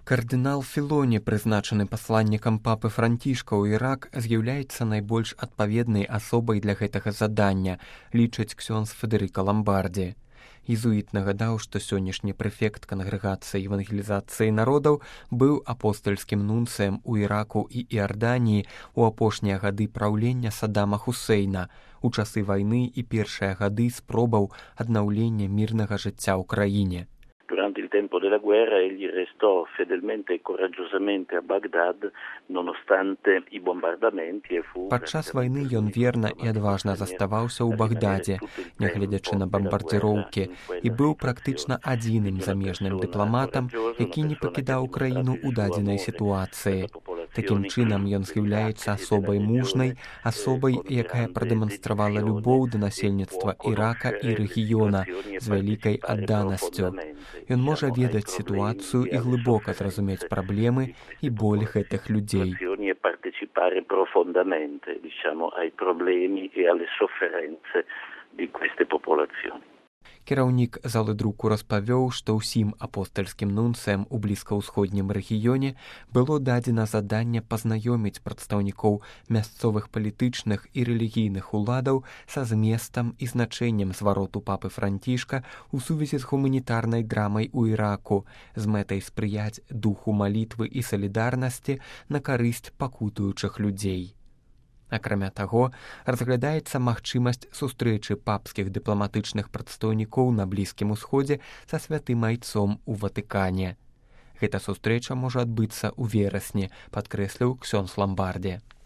Кардынал Філоні, прызначаны пасланнікам папы Францішка ў Ірак, з'яўляецца найбольш адпаведнай асобай для гэтага задання, лічыць ксёндз Федэрыка Ламбарді. Езуіт нагадаў, што сённяшні прэфект кангрэгацыі евангелізацыі народаў быў апостальскім нунцыем у Іраку і Іарданіі ў апошнія гады праўлення Саддама Хусейна, у часы вайны і першыя гады спробаў аднаўлення мірнага жыцця ў краіне. Durante il tempo della guerra egli restò fedelmente e coraggiosamente a Baghdad nonostante i bombardamenti e fu... Падчас вайны ён верна і адважна заставаўся ў Багдадзе, нягледзячы на бамбардзіроўкі, і быў практычна адзіным замежным дыпламатам, які не пакідаў краіну ў дадзенай сітуацыі. Такім чынам ён з'яўляецца асобай мужнай, асобай, якая прадэманстравала любоў да насельніцтва Ірака і рэгіёна з вялікай адданасцю. Ён можа ведаць сітуацыю і глыбока зразумець праблемы і боль гэтых людзей. Partecipare profondamente, diciamo, ai problemi e alle sofferenze di queste popolazioni. Кіраўнік залы друку распавёў, што ўсім апостальскім нунцыям у блізкаўсходнім рэгіёне было дадзена заданне пазнаёміць прадстаўнікоў мясцовых палітычных і рэлігійных уладаў са зместам і значэннем звароту папы Францішка ў сувязі з гуманітарнай драмай у Іраку з мэтай спрыяць духу малітвы і салідарнасці на карысць пакутуючых людзей. Акрамя таго, разглядаецца магчымасць сустрэчы папскіх дыпламатычных прадстаўнікоў на Блізкім Усходзе са святым айцом у Ватыкане. Гэта сустрэча можа адбыцца ў верасні, падкрэсліў ксёндз Ламбарді.